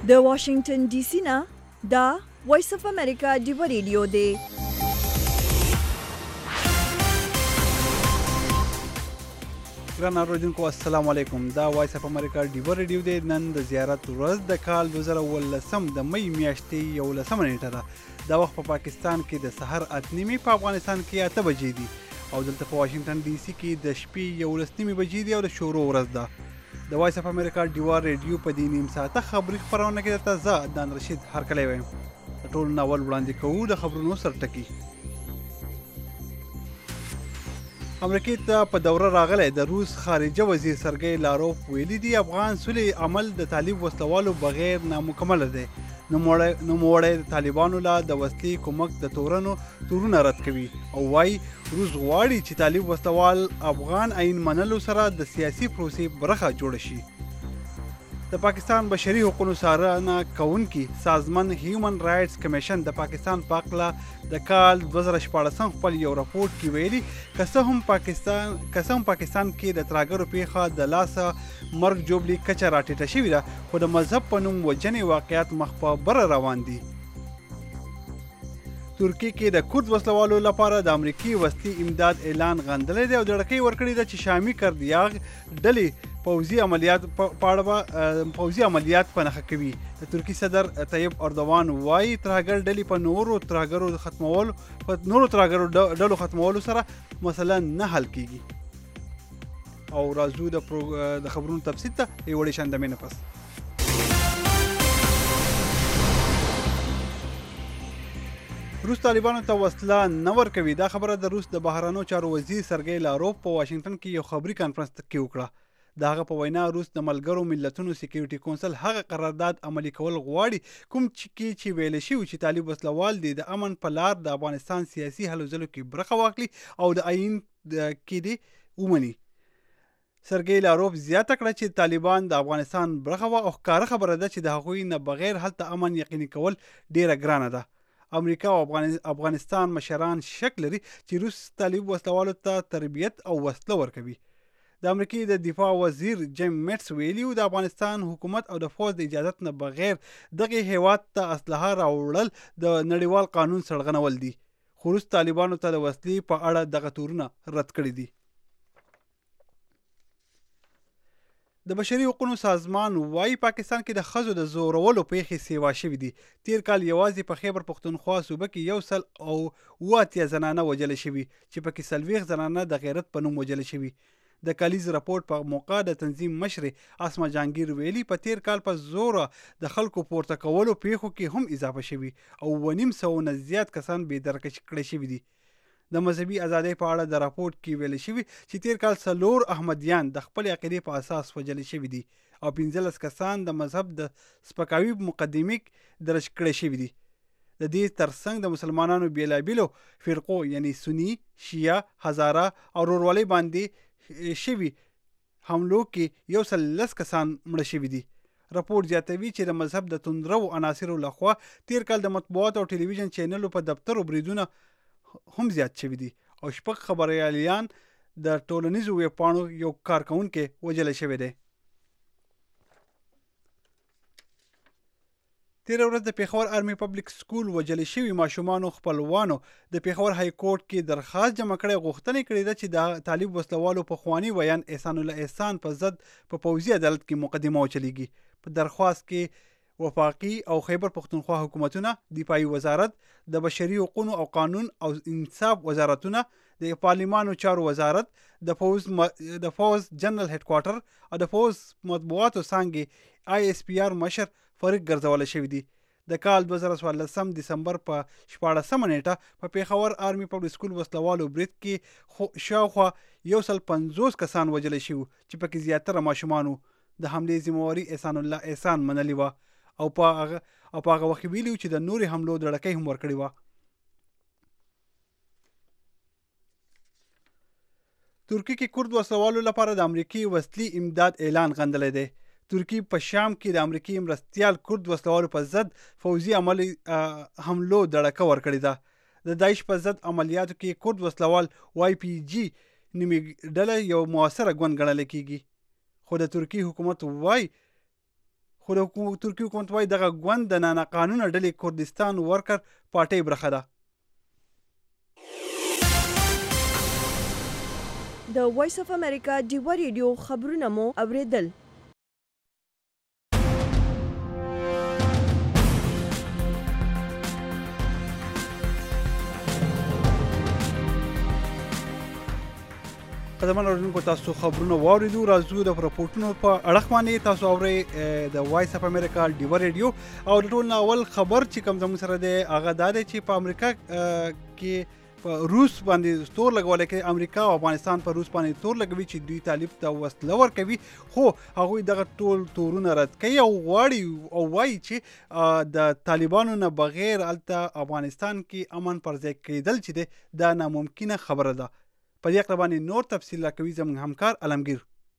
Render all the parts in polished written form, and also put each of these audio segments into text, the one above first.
د واشنگټن ډي سي نه دا وایس اف امریکا ډیو ریډیو دی. ګران اوریدونکو السلام علیکم. دا وایس اف امریکا ډیو ریډیو دی. نن د زیارت ورځ د کال 2019 د مې میاشتې 11 نیټه ده. دا وخت په پاکستان کې د سحر 8:30 په افغانستان کې 8 بجې دي او دلته په واشنگټن ډي سي کې د شپې 11:30 بجې دي او د شروع ورځ ده. د وایس اف امریکا ډیو ریډیو په دې نیم ساعته خبري خبرونه کې درته زه عدنان رشید هرکلی وایم. د ټولو ناول وړاندې کوو د خبرونو سرټکي. امریکې ته په دوره راغلی د روس خارجه وزیر سرګی لاروف ویلي دي افغان صلح عمل د طالب وسلوالو بغیر نامکمل دی. نوموړی د طالبانو له د وسلې کومک د تورونه رد کوي او وایي روس غواړي چې طالب وسلوال افغان آئین منلو سره د سیاسي پروسې برخه جوړه شي. د پاکستان بشري حقوقو څارنه کوونکي سازمان هیومن رائټس کمیشن د پاکستان په اړه د کال 2014 خپل یو راپورټ کې ویلي که څه هم پاکستان کې د ترهګرو پیښه د لاسه مرګ جوړلي کچه راټیټه شوې ده خو د مذهب په نوم وجنې واقعیت مخ په بره روان دي. ترکیه کې د کورد وسلوالو لپاره د امریکي وسلې امداد اعلان غندلی دی او دړکۍ ورکړې ده چې شامي کردیاغ ډلې پوځي عملیات په نښه کوي. د ترکي صدر طیب اردوان وایي ترهګر ډلې په نورو ترهګرو ډلو ختمولو سره مسله نه حل کیږي. او راځو د خبرونو تفصیل ته یو وړې شاندمې نه پس. روس طالبانو ته وسله نه ورکوي. دا خبره د روس د بهرنیو چارو وزیر سرګی لاروف په واشنگټن کې یو خبري کانفرنس کې وکړه. د هغه په وینا روس د ملګرو ملتونو سکیورټي کونسل هغه قرارداد عملي کول غواړي کوم چې ویل شوی چې طالب وسلوال د امن په لار د افغانستان سیاسي هلو ځلو کې برخه واخلي او د آئین کې دې ومني. سرګی لاروف زیاته کړه چې طالبان د افغانستان برخه و او ښکاره خبره ده چې د هغوی نه بغیر هلته امن یقیني کول ډیره ګرانه ده. امریکا او افغانستان مشران شک لري چې روس طالب وسلوالو ته تربیت او وسله ورکوي. د امریکې د دفاع وزیر جیم میټس ویلي د افغانستان حکومت او د فوج د اجازت نه بغیر دغه هیواد ته اسلحه راوړل د نړیوال قانون سرغړول دي. خو روس طالبانو ته د وسلې په اړه دغه تورونه رد کړي دي. د بشري حقوقو سازمان وايي پاکستان کې د ښځو د زورولو پیښې سیوا شوې دي. تیر کال یوازې په خیبر پښتونخوا صوبه کې 180 زنانه وژل شوي چې پکې 40 زنانه د غیرت په نوم وژل شوي. د کالیز راپورټ په موقع د تنظیم مشر اسما جهانگیر ویلي په تیر کال په زور د خلکو پورته کولو پیښو کې هم اضافه شوي او 250 نه زیات کسان بې درکه کړي شوي دي. د مذهبي ازادۍ په اړه د راپورټ کې ویل شوي چې تیر کال 4 احمدیان د خپل عقیدې په اساس وژل شوي دي او 15 کسان د مذهب د سپکاوي مقدمې درج کړي شوي دي. د دې ترڅنګ د مسلمانانو بیلابیلو فرقو یعنی سنی، شیعه، هزاره او رورولۍ باندې شوي حملو کې 110 کسان مړه شوي دي. راپورټ زیاتوي چې د مذهب د توندرو عناصرو لخوا تیر کال د مطبوعات او ټلویزیون چینلو په دفترو بریدونه هم زیات شوي دي او 6 خبریالان د ټولنیزو ویبپاڼو یو کارکونکي وژل شوی دی. تیر ورځ د پیښور آرمي پبلک سکول وژل شوي ماشومانو خپلوانو د پیښور های کورټ کې درخواست جمع کړی غوښتنه کړې ده چې د طالب وسلوالو پخواني ویان احسان الله احسان په ضد په پوځي عدالت کې مقدمه وچلیږي. په درخواست کې وفاقي او خیبر پښتونخوا حکومتونه، دفاعي وزارت، د بشري حقوقو او قانون او انصاف وزارتونه، د پارلمانو چارو وزارت، د فوز جنرال هډ کوارټر او د فوز مطبوعاتو څانګې ISPR مشر فریق ګرځول شوی دی. د کال 2014 دسمبر په 14 نیټه په پیښور آرمي پبلک سکول وسلوالو برید کې شاوخوا 150 کسان وژل شوي چې پکې زیاتره ماشومان وو. د حملې ذمہواري احسان الله احسان منلې وه او په هغه وخت ویلي چې د نورې حملو دړکۍ هم ورکړې وه. ترکیه کې کورد وسلوالو لپاره د امریکي وسلې امداد اعلان غندلی دی. ترکیه په شام کې د امریکي مرستیال کورد وسلوالو په ضد فوځي حملو دړکه ورکړې ده. د داعش په ضد عملیاتو کې کورد وسلوال YPG نومې ډله یو موثره ګوند ګڼل کېږي. خو د ترکیه حکومت وایي خو د ترکیې حکومت وایي دغه ګوند د ناقانونه ډلې کردستان ورکر پارټۍ برخه ده. د وایس اف امریکا ډیوه ریډیو خبرونه مو اوریدل. قدرمن اوریدونکو تاسو خبرونه واوریدو. راځو د راپورټونو په اړه باندې تاسو اورئ د وایس اف امریکا ډیوه ریډیو. او د ټول اول خبر چې کوم زموږ سره دی هغه دا دی چې په امریکا کې په روس باندې تور لګولای کې امریکا او افغانستان په روس باندې تور لګوي چې دوی طالب ته وسله ورکوي، خو هغوی دغه ټول تورونه رد کوي او غواړي او وایي چې د طالبانو نه بغیر هلته افغانستان کې امن پر ځای کېدل چې دی دا ناممکنه خبره ده. په دې اړه باندې نور تفصیل راکوي زموږ همکار علمگیر.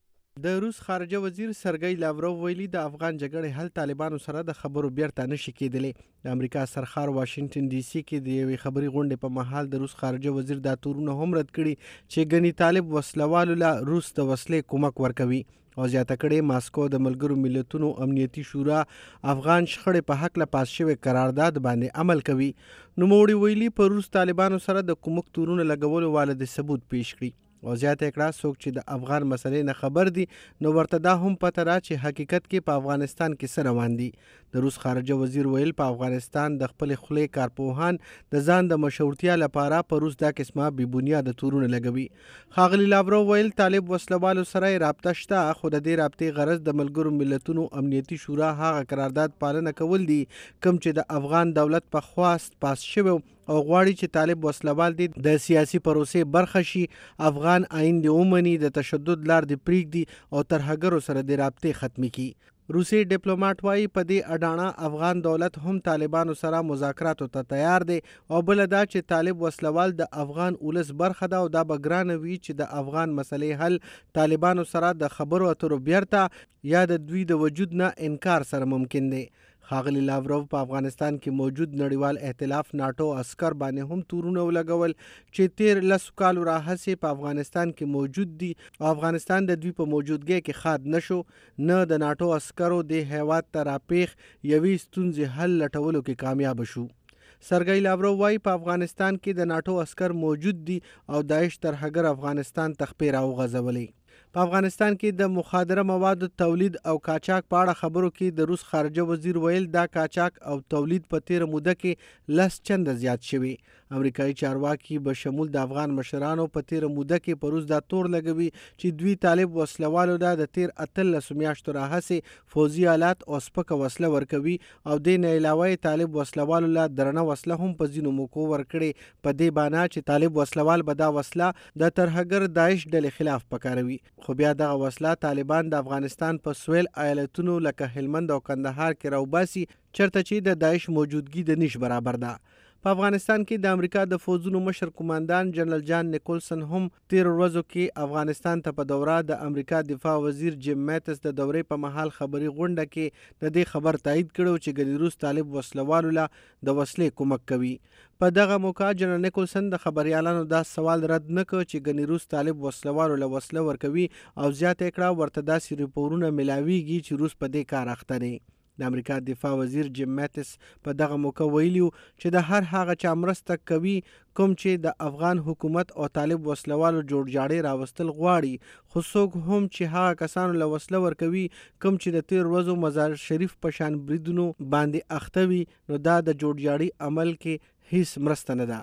د روس خارجه وزیر سرګی لاوروف ویلي د افغان جګړې حل طالبانو سره د خبرو بیرته نشي کېدلی. د امریکا سرخار واشنگټن ډي سي کې د یوې خبري غونډې په مهال د روس خارجه وزیر دا تورونه هم رد کړي چې ګني طالب وسلوالو له روس د وسلې کومک ورکوي او زیاته کړې ماسکو د ملګرو ملتونو امنیتي شورا افغان شخړې په حق له پاس شوی قرارداد باندې عمل کوي. نوموړي ویلي په روس طالبانو سره د کومک تورونه لګولو والد ثبوت پیش کړي او زیاته کړه څوک چې د افغان مسلې نه خبر دي نو ورته دا هم پته را چې حقیقت کې په افغانستان کې څه روان دي. د روس خارجه وزیر ویل په افغانستان د خپل خولې کارپوهان د ځان د مشورتیا لپاره په روس دا قسمه بې بنیاده تورونه لګوي. ښاغلي لاوروف ویل طالب وسلوالو سره رابطه شته، خو د دې رابطې غرض د ملګرو ملتونو امنیتي شورا هغه قرارداد پالنه کول دي کوم چې د افغان دولت په خواست پاس شوی او غواړي چې طالب وسلوال دي د سیاسي پروسې برخه شي، افغان آئین دی ومني، د تشدد لار دی پریږدي او ترهګرو سره د رابطې ختمي کړي. روسي ډیپلوماټ وایي په دې اډانه افغان دولت هم طالبانو سره مذاکراتو ته تیار دی او بل دا چې طالب وسلوال د افغان ولس برخه ده او دا به ګرانه وي چې د افغان مسلې حل طالبانو سره د خبرو اترو بیرته یا د دوی د وجود نه انکار سره ممکن دی. ښاغلي لاوروف په افغانستان کې موجود نړیوال ائتلاف ناټو عسکر باندې هم تورونه ولګول چې تیر 10 کالو راهیسې په افغانستان کې موجود دي او افغانستان د دوی په موجودګۍ کې خاد نشو نه د ناټو عسکرو د هیواد ته راپیښ یوې ستونزې حل لټولو کې کامیاب شو. سرګی لاوروف وایي په افغانستان کې د ناټو عسکر موجود دي او داعش ترهګر افغانستان ته خپې راوغځولې. په افغانستان کې د مخدره موادو تولید او قاچاق په اړه خبرو کې د روس خارجه وزیر ویل دا قاچاق او تولید په تیر موده کې 10 چنده زیات شوی. امریکایي چارواکي به شمول د افغان مشرانو په تیر موده کې په روس دا تور لګوي چې دوی طالب وسلوالو د تیر 18 میاشتو راهیسې فوزي آلات او سپکه وسله ورکوي او د نه علاوه طالب وسلوالو له درنه وسله هم په ځینو موکو ورکړي په دې باندې چې طالب وسلوال به دا وسله د ترهګر داعش ډلې خلاف پکاروي. خو بیا دغه وسله طالبان د افغانستان په سویل ایالتونو لکه هلمند او کندهار کې راوباسي چرته چې د داعش موجودګي د نش برابر ده. په افغانستان کې د امریکا د فوجونو مشر قوماندان جنرال جان نیکولسن هم تیر ورځو کې افغانستان ته په دوره د امریکا دفاع وزیر جیم میتس د دورې په مهال خبري غونډه کې د دې خبر تایید کړو چې ګنې روس طالب وسلوالو له د وسلې کومک کوي. په دغه موقع جنرال نیکولسن د خبريالانو دا سوال رد نه کړ چې ګنې روس طالب وسلوالو له وسله ورکوي او زیاته کړه ورته داسې ریپورونه ملاويږي چې روس په دې کار اخته دی. د امریکا دفاع وزیر جیم میتس په دغه موقع ویلیو چې د هر هغه چا مرسته کوي کوم چې د افغان حکومت او طالب وسلوالو جوړجاړي راوستل غواړي، خو څوک هم چې هغه کسانو له وسله ورکوي کوم چې د تیر ورځو مزار شریف په شان بریدونو باندې اخته وي نو دا د جوړجاړي عمل کې هیڅ مرسته نه ده.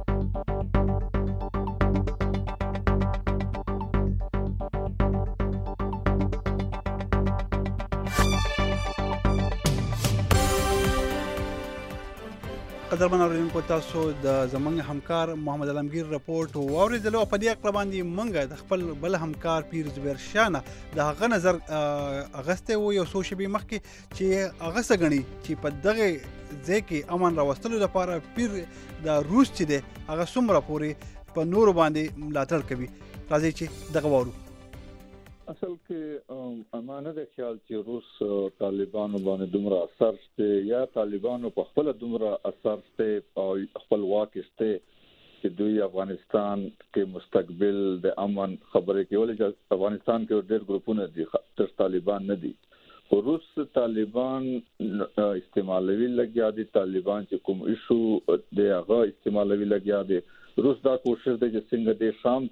قدرمن اوریدونکو تاسو د زمونږ همکار محمد علمگیر رپورټ واوریدلو. په دې اړه باندې موږ د خپل بل همکار پیر زبیر شانه د هغه نظر اغسته و یو څو شپې مخکې چې هغه څه غني چې په دغه ځای کې امن راوستلو لپاره پیر د روس چې دی هغه څومره پورې په نورو باندې ملاتړ کوي. راځي چې دغه وورو. اصل کې امانه د خیال چې روس طالبانو باندې دومره اثر شته یا طالبانو په خپل دومره اثر شته او خپل واک شته چې دوی افغانستان کې مستقبل د امن خبرې کولې چې افغانستان کې ډېر ګروپونه دي تر طالبان نه دي روس طالبان استعمالوي لګیا دي، طالبان چې کوم ایشو دی هغه استعمالوي لګیا دي. روس دا کوشش دی چې څنګه د شام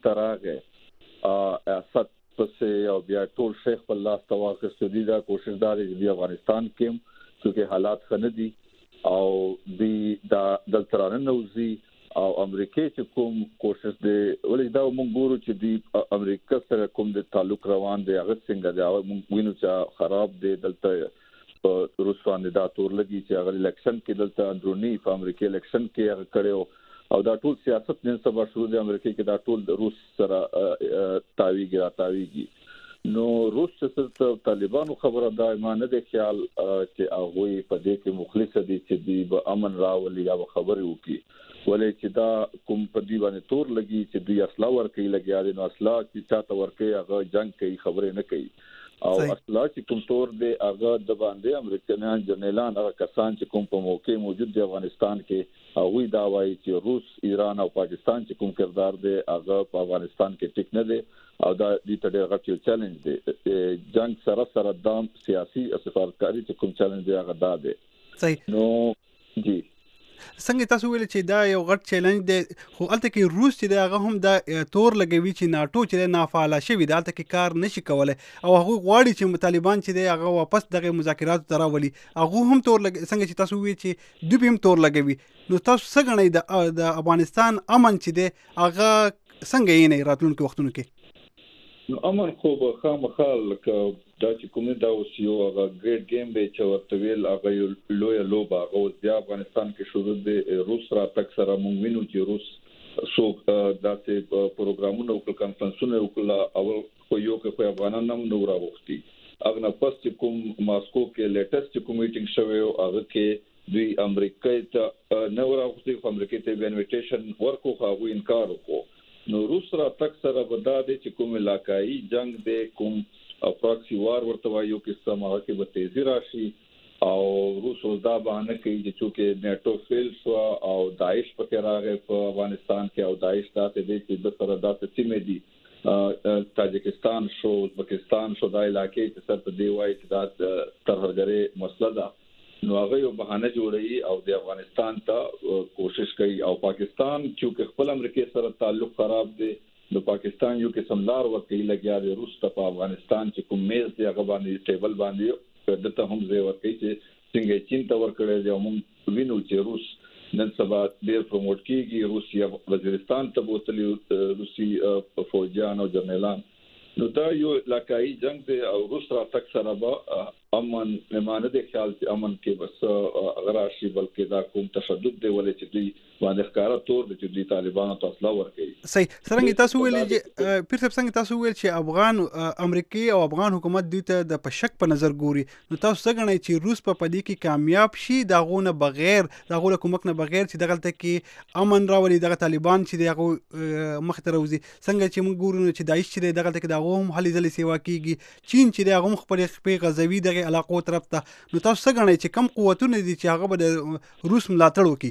تراغه اسد پسې او بیا ټول شیخ په لاس تواخستو دي. دا کوشش دا دی چې افغانستان کې چې حالات خنه دي او د دلترانه نوزي او امریکای چې کوم کوشش دی ولې دا موږ ګورو چې د امریکا سره کوم د تعلق روان دی هغه څنګه دی موږ وینو چې خراب دی دلته روس باندې دا تور لګي چې هغه الیکشن کې دلته اندرونی په امریکا الیکشن کې هغه کړو او دا ټول سیاست نن سبا شروع دی امریکا کې دا ټول د روس سره تاویږي. نو روس چې طالبانو خبره دا ایمانه د خیال چې هغه په دې کې مخلص دي چې دی به امن راولي یا خبرې وکړي ولې چې دا کوم په دی باندې تور لګي چې دوی اصلا ورکې لګیا دي. نو اصلا چې چاته ورکې هغه جنگ کوي خبرې نه کوي او اصلا چې کوم تور دی هغه د باندې امریکایان جنرالان هغه کسان چې کوم په موقع موجود دي افغانستان کې هغه دا وایي چې روس ایران او پاکستان چې کوم کردار دی هغه په افغانستان کې ټیک نه دی او دا د ډېر غټ چیلنج دی. جنگ سره د سیاسي او سفارتکاري چې کوم چیلنج دی هغه دا دی. صحیح. نو جی څنګه تاسو ویل چې دا یو غټ چیلنج دی خو الته کې روس چې هغه هم دا تور لګوي چې ناتو چې نافعاله شوی دی الته کې کار نشي کولای او هغه غواړي چې طالبان چې هغه واپس دغه مذاکرات ته راولي هغه هم تور څنګه چې تاسو وی چې دوی هم تور لګوي. نو تاسو څنګه غنئ د افغانستان امن چې دی هغه څنګه یې نه راتلونکو وختونو کې؟ نو امن خو به خامخال دا چې کومه دا اوسیو هغه ګریټ گیم دی چې ورته ویل هغه لوی لوبه هغه د افغانستان کې شروع دی. روس را تک سره مونږ وینو چې روس سو داسې پروګرامونه او کانفرنسونه وکړه او خو یو کې افغانان هم نو راوختي هغه نه پس چې کوم ماسکو کې لیټسټ کوم میټینګ شوی او هغه کې دوی امریکای ته نو راوختي خو امریکای ته انویټیشن ورکو خو هغه انکار وکړو. نو روس را تک سره ودا دي چې کوم علاقائی جنگ دی کوم پراکسی وار ورته وایو کې سماغه کې به تیزی راشي او روس دا باندې کوي چې چې نیټو فیل شو او داعش پکې راغی په افغانستان کې او داعش ته دي چې د سره داسې سیمې دي تاجکستان شو ازبکستان شو دا علاقې چې سره په دی وایي چې دا ترهګری مسله ده. نو هغه یو بهانه جوړي او د افغانستان ته کوشش کوي او پاکستان چې خپل امریکای سره تعلق خراب دي د پاکستان یو کې سملار ورکې لګیا دی روس ته په افغانستان چې کوم میز دی هغه باندې ټیبل باندې دته هم ځای ورکې چې څنګه چین ته ورکړي دی موږ وینو چې روس نن سبا ډیر پروموټ کیږي روسیا وزیرستان ته بوتلی روسي فوجیان او جنرالان. نو دا یو علاقائی جنگ دی او روس را تک سره به امن ایمانه د خیال چې امن کې بس غراشي بلکې دا کوم تشدد دی ولې چې دوی باندې ښکارا تور د چې دوی طالبانو ته اصلا ورکوي. صحیح. څنګه تاسو ویل چې پیر صاحب څنګه تاسو ویل چې افغان امریکای او افغان حکومت دوی ته د پشک په نظر ګوري نو تاسو څنګه غنئ چې روس په پدې کې کامیاب شي داغونه بغیر داغه کومک نه بغیر چې دغلته کې امن راولي دغه طالبان چې دغه مخ ته راوځي څنګه چې موږ ګورو چې داعش چې دغلته کې دغه هم حل ځلې سیوا کیږي چین چې دغه هم خپل غزوی دغه علاقو طرف ته نو تاسو څنګه غنئ چې کم قوتونه دي چې هغه به د روس ملاتړ وکړي؟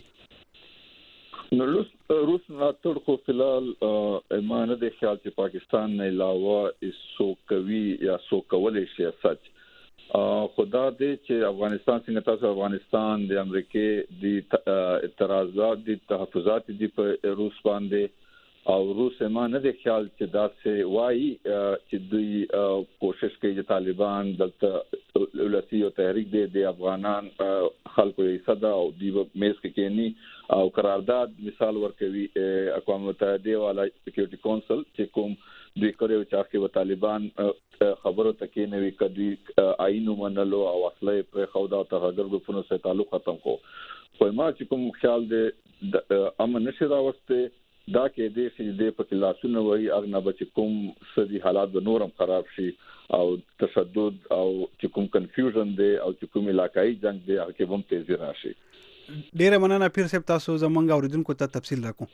نو روس ملاتړ خو فلال ایمانه د خیال چې پاکستان نه علاوه سو کوي یا سو کولای شي سچ خدا دې چې افغانستان څنګه تاسو افغانستان د امریکای د اعتراضات د تحفظات دي په روس باندې او روس ایمانه د خیال چې دا سه وایي چې دوی کوشش کوي چې طالبان دلته ولسی او تحریک د افغانان خلکو یې صدا او دی میز کې کېنی او قرارداد مثال ورکوي اقوام متحده والا سکیورټي کونسل چې کوم دوی کړو چې هغه طالبان خبرو تکې نه وی کدي آئین منلو او اصله پر خودا او تغیر ګفنو سره تعلق ختم کو خو ما چې کوم خیال د امن نشه راوسته دا کې دې چې دې په لاسونه وای اغنه بچ کوم سدي حالات به نورم خراب شي او تشدد او چې کوم کنفیوژن دی او چې کوم علاقائی جنگ دی هغه کې هم تیزی راشي. ډیره مننه پیر صاحب تاسو زمونږ اوریدونکو ته تفصیل راکو.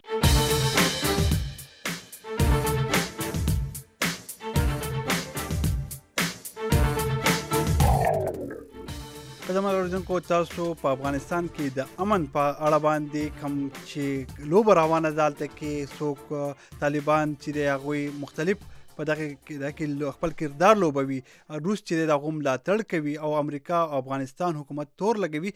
زموږ اوریدونکو تاسو په افغانستان کې د امن په اړه باندې کوم چې لوبه روانه ده دلته کې څوک طالبان چې د هغوی مختلف په دغه کې خپل کردار لوبوي. روس چې د هغو ملاتړ کوي او امریکا او افغانستان حکومت تور لګوي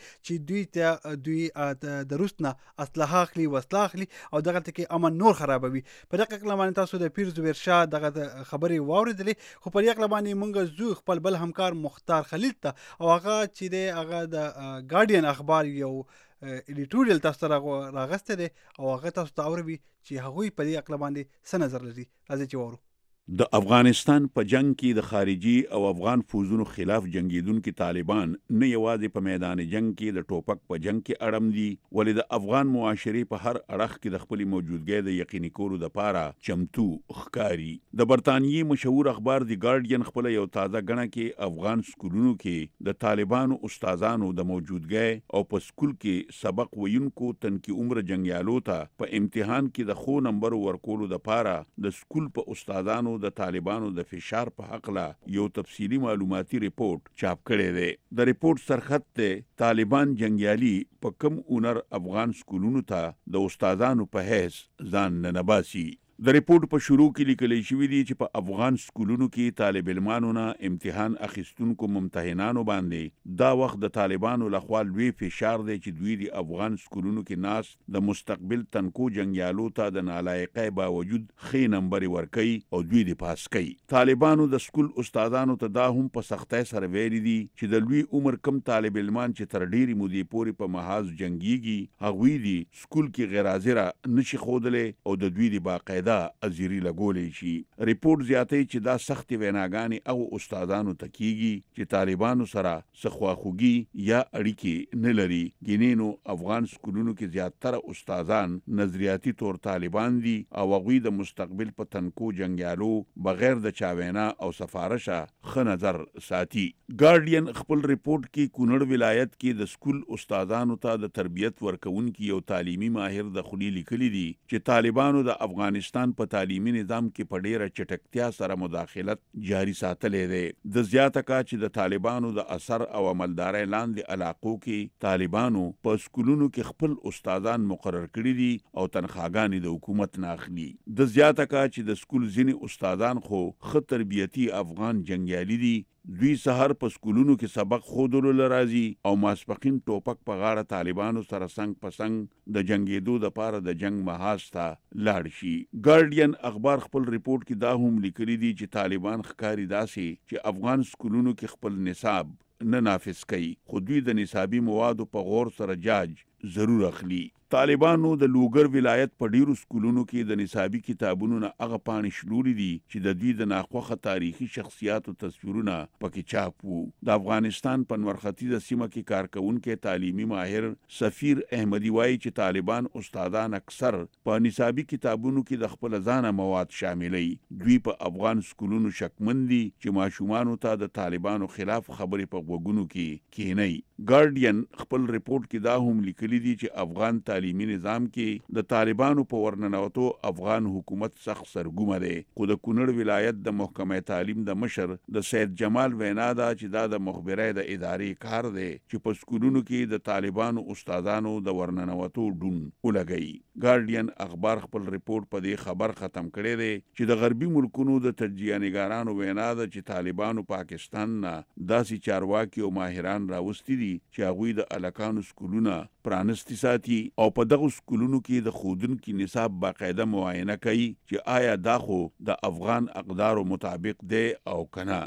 چې دوی د روس نه اسلحه اخلي وسله اخلي او دغلته کې امن نور خرابوي. په دغه اقلا باندې تاسو د پیر زبیر شاه دغه خبرې واورېدلې، خو په دې اقلا باندې موږ زو خپل بل همکار مختار خلیل ته او هغه چې دی هغه د ګارډین اخبار یو ایډیټوریال تاسو ته راغستی دی او هغه تاسو ته اوروي چې هغوی په دې اقلا باندې څه نظر لري. راځئ چې واورو. د افغانستان په جنگ کې د خارجي او افغان فوزونو خلاف جنگیدونکي طالبان نه یوازې په میدان جنگ کې د ټوپک په جنگ کې اړم دي، ولې د افغان معاشرې په هر اړخ کې د خپلې موجودګۍ د یقیني کولو دپاره چمتو ښکاري. د برطانیې مشهور اخبار دی ګارډین خپله یو تازه ګڼه کې افغان سکولونو کې د طالبانو استادانو د موجودګۍ او په سکول کې سبق ویونکو تنکي عمر جنګیالو ته په امتحان کې د ښو نمبر ورکولو دپاره د سکول په استادانو د طالبانو د فشار په حقله یو تفصیلی معلوماتي ریپورت چاپ کړی دی. د ریپورت سرخط دی طالبان جنگیالي په کم اونر افغان سکولونو ته د استادانو په حیث ځان ننباسي. د ریپورت په شروع کې لیکلی شوي دي چې په افغان سکولونو کې طالب علمانو نه امتحان اخیستونکو ممتحنانو باندې دا وخت د طالبانو لخوا لوی فشار دی چې دوی د افغان سکولونو کې ناست د مستقبل تنکو جنګیالو ته د نالایقۍ باوجود ښې نمبرې ورکوي او دوی د پاس کوي. طالبانو د سکول استادانو ته دا هم په سختۍ سره ویلي دي چې د لوی عمر کم طالب علمان چې تر ډېرې مودې پورې په محاذ جنګیږي هغوی د سکول کې غیر حاضره نشي ښودلی او د دوی د باقاعده ازيري لګولې شي. ریپورت زیاتوي چې دا سختې ویناګانې او استادانو ته کیږي چې طالبانو سره څه خواخوږي یا اړیکې نه لري. ګینینو افغان سکولونو کې زیاتره استادان نظریاتي طور طالبان دي او هغوی د مستقبل په تنکو جنګیالو بغیر د چا وینا او سفارشه ښه نظر ساتي. ګارډین خپل ریپورت کې کونړ ولایت کې د سکول استادانو ته د تربیت ورکوونکي یو تعلیمي ماهر د خولي لیکلي دي چې طالبانو د افغانستان په تعلیمي نظام کې په ډیره چټکتیا سره مداخلت جاری ساتلی دی. د زیاته کا چې د طالبانو د اثر او عملدارۍ لاندې علاقو کې طالبانو په سکولونو کې خپل استادان مقرر کړي دي او تنخواګانې د حکومت نه اخلي. د زیاته کا چې د سکول ځینې استادان خو ښه تربیتي افغان جنګیالي دي، دوی سحر په سکولونو کې سبق ښودلو لراځي او ماسپښین ټوپک په غاړه طالبانو سره څنګ په څنګ د جنګېدو دپاره د جنګ محاذ ته لاړ شي. ګارډین اخبار خپل ریپورت کې دا هم لیکلي دي چې طالبان ښکاري داسې چې افغان سکولونو کې خپل نصاب نه نافذ کوي، خو دوی د نصابي موادو په غور سره جاج ضرور اخلي. طالبانو د لوګر ولایت په ډیرو سکولونو کې د نصابي کتابونو نه هغه پاڼې شلولي دي چې د دوی د ناخوښه تاریخي شخصیاتو تصویرونه پکې چاپ وو. د افغانستان په نور ختیځه سیمه کې کارکوونکی تعلیمي ماهر سفیر احمدي وایي چې طالبان استادان اکثر په نصابي کتابونو کې د خپل ځانه مواد شاملوي. دوی په افغان سکولونو شکمن دي چې ماشومانو ته د طالبانو خلاف خبرې په غوږونو کې کینی. ګارډین خپل ریپورت کې دا هم لیکلي دي چې افغان تعلیمي نظام کې د طالبانو په ورننوتو افغان حکومت سخت سرګومه دی، خو د کونړ ولایت د محکمه تعلیم د مشر د سید جمال وینا ده چې دا د مخبرۍ د ادارې کار دی چې په سکولونو کې د طالبانو استادانو د ورننوتو ډون ولګوي. ګارډین اخبار خپل ریپورت په دې خبر ختم کړی دی چې د غربي ملکونو د تجزیه نګارانو وینا ده چې طالبانو پاکستان نه داسې چارواکي او ماهران راوستي دي چې هغوی د الکانو سکولونه پرانستی ساتي او په دغه سکولونو کې د ښودونکي نصاب باقاعده معاینه کوي چې آیا دا خو د افغان اقدارو مطابق دی او کنه.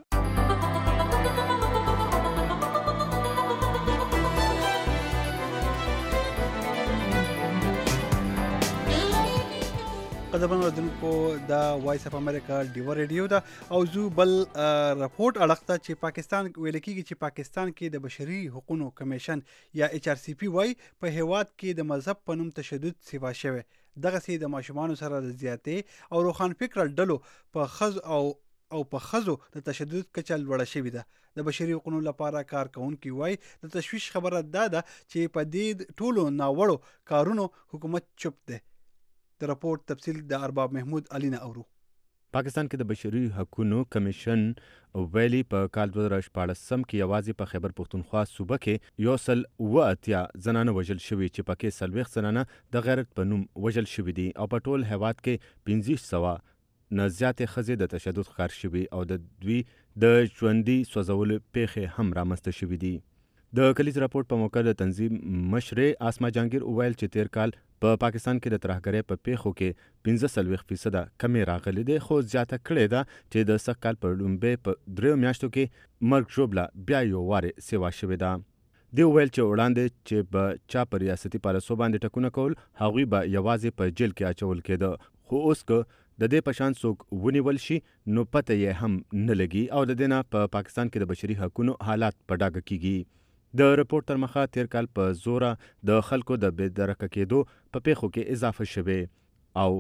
قدرمن اوریدونکو دا وایس اف امریکا ډیو ریډیو ده او زو بل رپورټ اړخته چې پاکستان ویل کېږي چې پاکستان کې د بشري حقوقو کمیشن یا HRCP وای په هیواد کې د مذهب په نوم تشدد سیوا شوی. دغسې د ماشومانو سره د زیاتې او روښان فکره ډلو په خزو د تشدد کچه لوړه شوې ده. د بشري حقوقو لپاره کار کوونکي وای د تشویش خبره دا ده چې په دې ټولو ناوړو کارونو حکومت چوپ دی. د رپورت تفصیل د ارباب محمود علی نه اورو. پاکستان کې د بشري حقوقو کمیشن ویلي په کال 2014 کې یوازې په خیبر پښتونخوا صوبه کې 180 زنانه وژل شوي چې پکې 40 زنانه د غیرت په نوم وژل شوي دي او په ټول هیواد کې 1500 نه زیاتې ښځې د تشدد ښکار شوي او د دوی د ژوندي سوځولو پیښې هم رامنځته شوي دي. د کلیز راپورټ په موقع د تنظیم مشرې آسما جهانګیر وویل چې تیر کال په پاکستان کې د ترهګرۍ په پیښو کې 45% کمې راغلي دي، خو زیاته کړې ده چې د سږ کال په لومبۍ په 3 میاشتو کې مرګ ژوبله بیا یو وارې سیوا شوې ده. دی وویل چې وړاندې چې به چا په ریاستي پالیسو باندې ټکونه کول، هغوی به یوازې په جیل کې اچول کېده، خو اوس که د دې په شان څوک ونیول شي نو پته یې هم نه لګي او د دې نه په پاکستان کې د بشري حقونو حالات په ډاګه کیږي. د رپورټ تر مخه تیر کال په زوره د خلکو د بې درکه کېدو په پیښو کې اضافه شوی او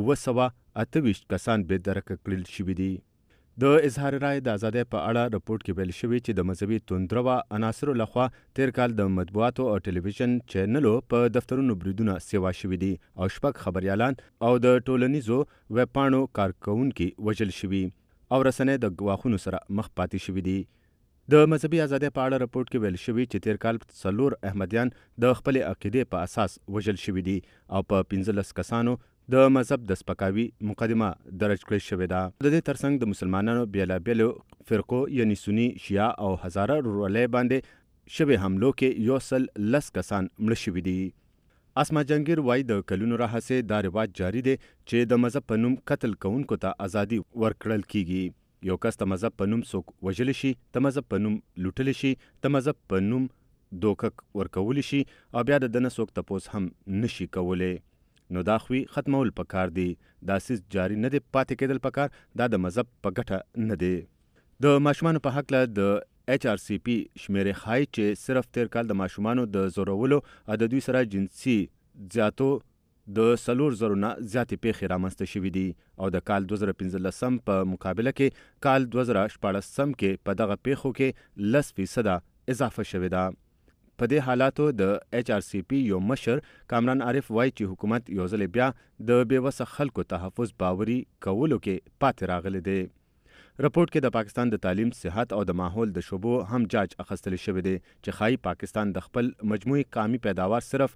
228 کسان بې درکه کړل شوي دي. د اظهار رائے د ازادۍ په اړه رپورټ کې ویل شوی چې د مذهبي توندرو عناصرو لخوا تیر کال د مطبوعاتو او ټلویزیون چینلو په دفترونو بریدونه سیوا شوي دي او 6 خبريالان او د ټولنیزو ویب پاڼو کارکونکي وژل شوي او رسنۍ د ګواښونو سره مخ پاتې شوي دي. د مذهبي ازادۍ په اړه رپورټ کې ویل شوی چې تیر کال 4 احمدیان د خپل عقیدې په اساس وژل شوي دي او په 15 کسانو د مذهب د سپکاوي مقدمه درج کړې شوې ده. د دې ترڅنګ د مسلمانانو بیلابیلو فرقو یعنی سنی، شیعه او هزاره رولۍ باندې شوی حملو کې 110 کسان مړه شوي دي. آسما جهانګیر وایي د کلونو راهیسې دا رواج جاری دی چې د مذهب په نوم قتل کوونکو ته ازادي ورکړل کیږي. یو کس د مذهب په نوم څوک وژلی شي، د مذهب په نوم لوټلی شي، د مذهب په نوم دوکه ورکولی شي او بیا د دنه څوک تپوس هم نشي کولی. نو دا خوی ختمول پکار دی، دا سیس جاری نه دی پاتې کېدل پکار، دا د مذهب په ګټه نه دی. د ماشومانو په حقله د HRCP شمیرې ښایي چې صرف تیر کال د ماشومانو د زورولو او د دوی سره جنسي زیاتو د 4,000 نه زیاتې پیښې رامنځته شوي دي او د کال 2015 په مقابله کې کال 2014 کې په دغه پیښو کې 10% اضافه شوې ده. په دې حالاتو د HRCP یو مشر کامران عارف وایي چې حکومت یو ځل بیا د بېوسه خلکو تحفظ باوري کولو کې پاتې راغلی دی. رپورټ کې د پاکستان د تعلیم، صحت او د ماحول د شعبو هم جاج اخیستل شوی دی چې ښایي پاکستان د خپل مجموعي قومي پیداوار صرف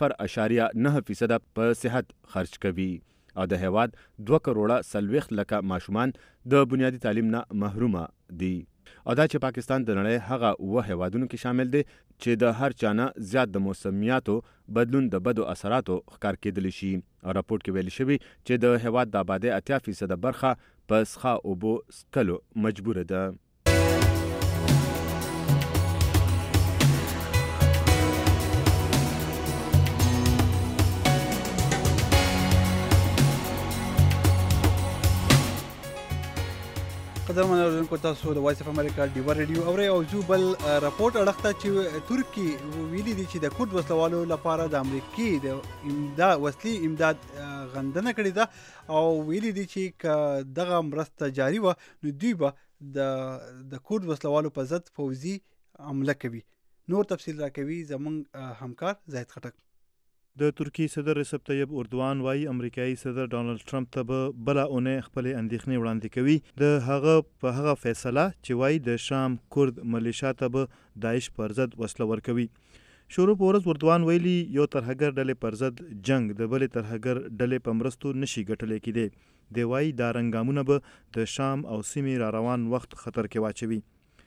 0.9% په صحت خرج کوي او د هیواد 2.40 ماشومان د بنیادي تعلیم نه محرومه دي او دا چې پاکستان د نړۍ هغه هیوادونو کې شامل دی چې د هر چا نه زیات د موسمیاتو بدلون د بدو اثراتو ښکار کېدلی شي. او راپورټ کې ویل شوي چې د هیواد د آبادۍ 80% برخه په څښا اوبو څکلو مجبوره ده. قدرمن اوریدونکو، تاسو د وایس اف امریکا ډیوا ریډیو اورئ او زه بل راپورټ اړخته چې ترکی ویلي دي چې د کورد وسلوالو لپاره د امریکای د وسلې امداد غندنه کړې ده او ویلي دي چې دغه مرسته جاری و نو دوی به د کورد وسلوالو په ضد فوزي حمله کوي. نور تفصیل راکوي زموږ همکار زاهد خټک. د ترکی صدر رسب طیب اردوان وایي امریکایي صدر ډانلډ ټرمپ ته به بله اونۍ خپلې اندېښنې وړاندې کوي د هغه په هغه فیصله چې وایي د شام کورد ملیشا ته به داعش پر ضد وسله ورکوي. شروع په ورځ اردوان ویلي یو ترهګر ډلې پر ضد جنگ د بلې ترهګر ډلې په مرستو نشي ګټلی کېدی. دی وایي دا رنګامونه به د شام او سیمې را روان وخت خطر کې واچوي.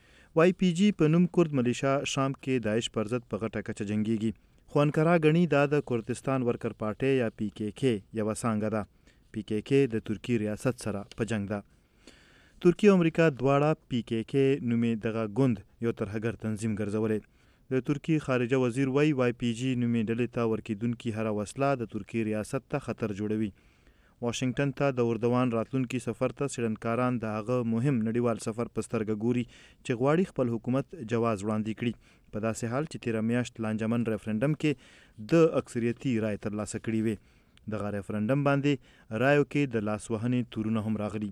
YPG په نوم کورد ملیشا شام کې داعش پر ضد په غټه کچه جنګیږي. خو انکرا غني دا د کردستان ورکر پارټي یا PKK یوه څانګه ده. PKK د ترکی ریاست سره په جنگ ده. ترکی او امریکا دواړه PKK نومې دغه ګوند یو ترهګر تنظیم ګرځولی. د ترکی خارجه وزیر وایي YPG نومې ډلې ته ورکېدونکي هره وسله د ترکی ریاست ته خطر جوړوي. واشنگټن ته د اردوان راتلونکي سفر ته څېړنکاران د هغه مهم نړیوال سفر په سترګه ګوري چې غواړي خپل حکومت جواز وړاندې کړي په داسې حال چې تیره میاشت لانجمن ریفرنډم کې د اکثریتي رای ترلاسه کړي وې. دغه ریفرنډم باندې رایو کې د لاسوهنې تورونه هم راغلي.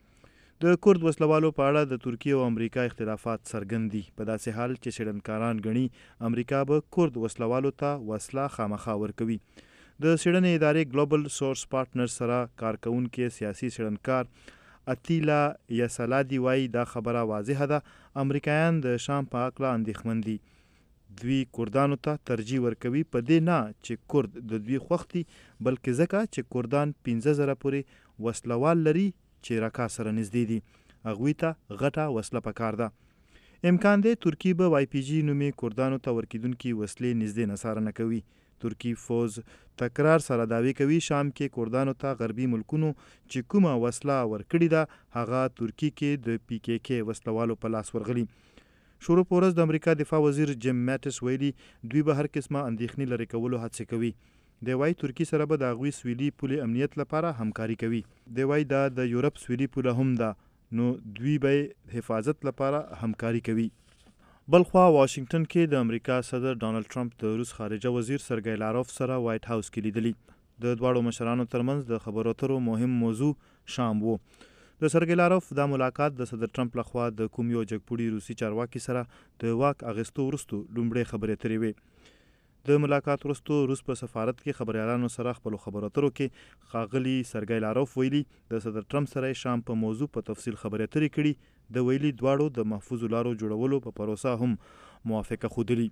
د کورد وسلوالو په اړه د ترکیه او امریکا اختلافات څرګند دي په داسې حال چې څېړنکاران ګڼي امریکا به کورد وسلوالو ته وسله خامخا ورکوي. د څېړنې ادارې ګلوبل سورس پارټنر سره کارکوونکي سیاسي څېړنکار اتیلا یسلادي وایي دا خبره واضحه ده امریکایان د شام په هکله اندېښمن دي. دوی کردانو ته ترجیح ورکوي په دې نه چې کورد د دوی خوښ دي بلکې ځکه چې کردان 15,000 پورې وسلوال لري چې رکا سره نږدې دي. هغوی ته غټه وسله پکار ده. امکان دی ترکی به وای پی جي نومې کردانو ته ورکیدونکي وسلې نږدې نڅاره نه کوي. ترکی فوز تکرار سره دعوی کوي شام کې کردانو ته غربي ملکونو چې کومه وسله ورکړې ده هغه ترکی کې د پی کې کې وسلوالو په لاس ورغلي. شروع په ورځ د امریکا دفاع وزیر جیم ماټس ویلي دوی به هر قسمه اندېښنې لرې کولو هڅې کوي. دی وایي ترکي سره به د هغوی سویلي پولې امنیت لپاره همکاري کوي. دی وایي دا د یورپ سویلي پوله هم ده نو دوی به حفاظت لپاره همکاري کوي. بلخوا واشنگټن کې د امریکا صدر ډانلډ ټرمپ د روس خارجه وزیر سرګی لاروف سره وایټ هاوس کې لیدلي. د دواړو مشرانو ترمنځ د خبرو اترو مهم موضوع شام و. د سرګی لاروف دا ملاقات د صدر ټرمپ لخوا د کوم یو جګپوړي روسي چارواکي سره د واک اخیستو وروسته لومړۍ خبرې اترې وې. د ملاقات وروسته روس په سفارت کې خبریالانو سره خپلو خبرو اترو کې ښاغلي سرګی لاروف ویلي د صدر ټرمپ سره شام په موضوع په تفصیل خبرې اترې کړي. د ویلي دواړو د محفوظ لارو جوړولو په پروسه هم موافقه ښودلي.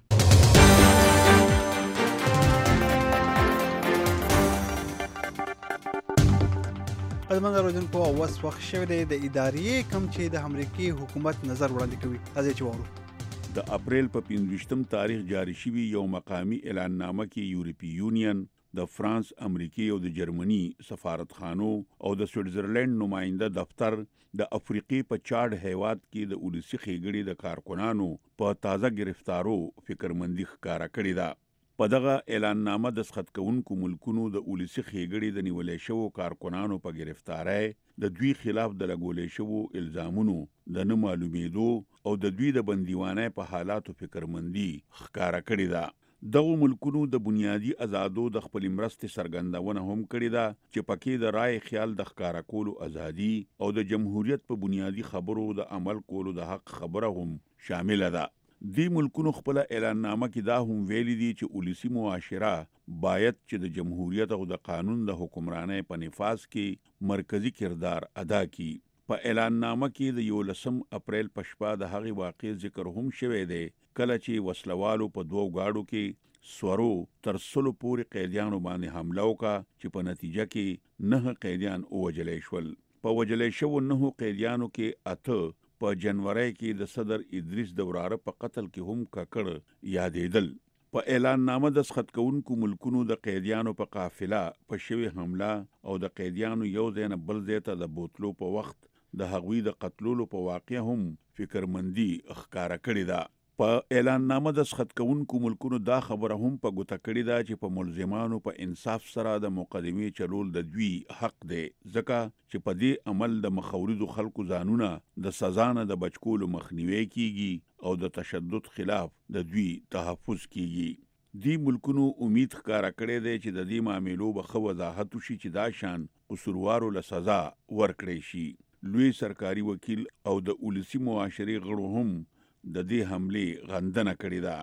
قدمن اوریدونکو اوس وخت شوی دی د ادارې کم چې د امریکای حکومت نظر وړاندې کوي. راځئ چې واورو. د اپریل په 25 تاریخ جاری شوی یو مقامی اعلاننامه کې یورپی یونین د فرانس، امریکای او د جرمني سفارتخانو او د سویټزرلند نماینده دفتر د افریقې په چاډ هیواد کې د ولسی ښېګړې د کارکنانو په تازه گرفتارو فکرمندي ښکاره کړې ده. په دغه اعلاننامه دستخط کوونکو ملکونو د ولسی ښېګړې د نیولې شوو کارکنانو په گرفتارۍ د دوی خلاف د لګولې شوو الزامونو د نه معلومېدو او د دوی د بندیوانۍ په حالاتو فکرمندي ښکاره کړې ده. دغو ملکونو د بنیادي آزادو د خپلې مرستې څرګندونه هم کړې ده چې پکې د رای خیال د ښکاره کولو ازادي او د جمهوریت په بنیادي خبرو د عمل کولو د حق خبره هم شامله ده. دی ملکونو خپل اعلاننامه کې دا هم ویلي دي چې ولسی معاشره باید چې د جمهوریت او د قانون د حکمرانۍ په نفاذ کې مرکزی کردار ادا کړي. په اعلاننامه کې د 11 اپریل په شپه د هغې واقعې ذکر هم شوی دی کله چې وسلوالو په دوو گاډو کې سورو تر 100 پورې قیدیانو باندې حمله وکړه چې په نتیجه کې 9 قیدیان ووژل شول. په وژل شوو 9 قیدیانو کې 8 په جنوري کې د صدر ادریس د وراره په قتل کې هم ککړ یادېدل. په اعلاننامه دستخط کوونکو ملکونو د قیدیانو په قافله په شوی حمله او د قیدیانو یو ځای نه بل ځای ته د بوتلو په وخت د هغوی د قتلولو په واقع هم فکرمندي ښکاره کړې ده. په اعلاننامه دستخط کوونکو ملکونو دا خبره هم په ګوته کړې ده چې په ملزمانو په انصاف سره د مقدمې چلول د دوی حق دی ځکه چې په دې عمل د مخوریدو خلکو ځانونه د سزا نه د بچ کولو مخنیوی کیږي او د تشدد خلاف د دوی تحفظ کیږي. دی ملکونو امید ښکاره کړې دی چې د دې معاملو به ښه وضاحت وشي چې دا شان قصوروارو له سزا ورکړی شي. لوی سرکاري وکیل او د ولسی معاشرې غړو هم د دې حملې غندنه کړې ده.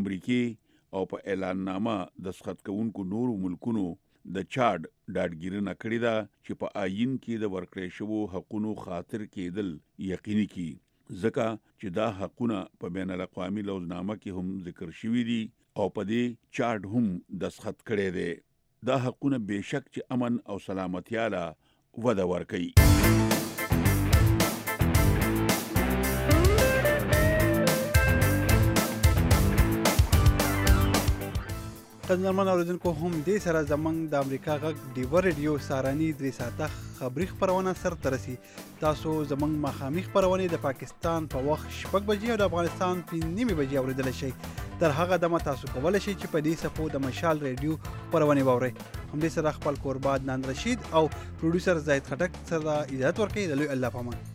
امریکای او په اعلاننامه دستخط کوونکو نورو ملکونو د چاډ ډاډګیرنه کړې ده چې په آیین کې د ورکړې شوو حقونو خاطر کېدل یقیني کړي ځکه چې دا حقونه په بین الاقوامي لوزنامه کې هم ذکر شوي دي او په دې چاډ هم دستخط کړی دی. دا حقونه بېشک چې امن او سلامتیا له وده ورکوي. قدرمن اوریدونکو هم دې سره زمونږ د امریکا غږ ډیوه ریډیو ساراني 3 ساعته خبري خپرونه سرته رسي. تاسو زمونږ ماښامي خپرونې د پاکستان په وخت 6 بجې او د افغانستان په 9 بجې اوریدلی شئ. تر هغه دمه تاسو کولی شئ چې په دې صفحو د مشال ریډیو خپرونې واورئ. همدې سره خپل کوربه عدنان رشید او پروډوسر زاهد خټک سره اجازت ورکوي. د لوی الله په امان.